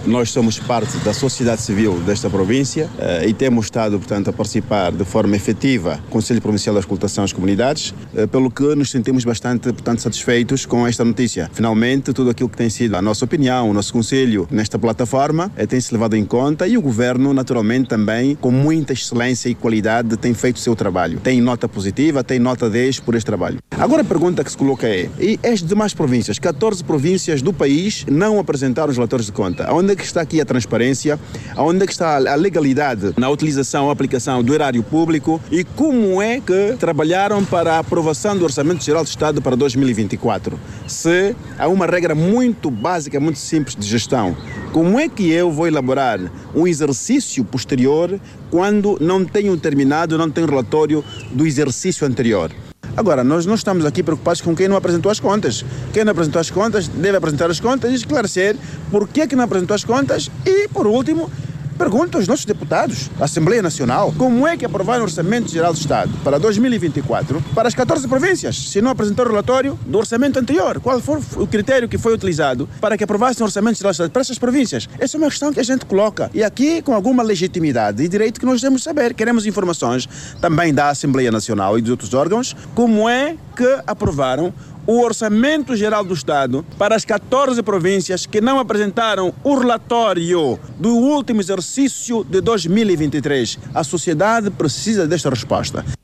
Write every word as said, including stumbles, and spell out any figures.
Nós somos parte da sociedade civil desta província eh, e temos estado, portanto, a participar de forma efetiva no Conselho Provincial da Escutação às Comunidades, eh, pelo que nos sentimos bastante, portanto, satisfeitos com esta notícia. Finalmente, tudo aquilo que tem sido a nossa opinião, o nosso Conselho nesta plataforma, eh, tem-se levado em conta e o Governo, naturalmente, também, com muita excelência e qualidade, tem feito o seu trabalho. Tem nota positiva, tem nota dez por este trabalho. Agora a pergunta que se coloca é, e as demais províncias, catorze províncias do país não apresentaram os relatórios de conta. Onde é que está aqui a transparência? Onde é que está a legalidade na utilização ou aplicação do erário público? E como é que trabalharam para a aprovação do Orçamento Geral do Estado para dois mil e vinte e quatro? Se há uma regra muito básica, muito simples de gestão, como é que eu vou elaborar um exercício posterior quando não tenho terminado, não tenho relatório do exercício anterior? Agora, nós não estamos aqui preocupados com quem não apresentou as contas. Quem não apresentou as contas deve apresentar as contas e esclarecer por que é que não apresentou as contas e, por último, pergunto aos nossos deputados, à Assembleia Nacional, como é que aprovaram o Orçamento Geral do Estado para dois mil e vinte e quatro para as catorze províncias, se não apresentou o relatório do orçamento anterior? Qual foi o critério que foi utilizado para que aprovassem o Orçamento Geral do Estado para essas províncias? Essa é uma questão que a gente coloca. E aqui, com alguma legitimidade e direito que nós devemos saber, queremos informações também da Assembleia Nacional e dos outros órgãos, como é que aprovaram o Orçamento Geral do Estado para as catorze províncias que não apresentaram o relatório do último exercício de dois mil e vinte e três. A sociedade precisa desta resposta.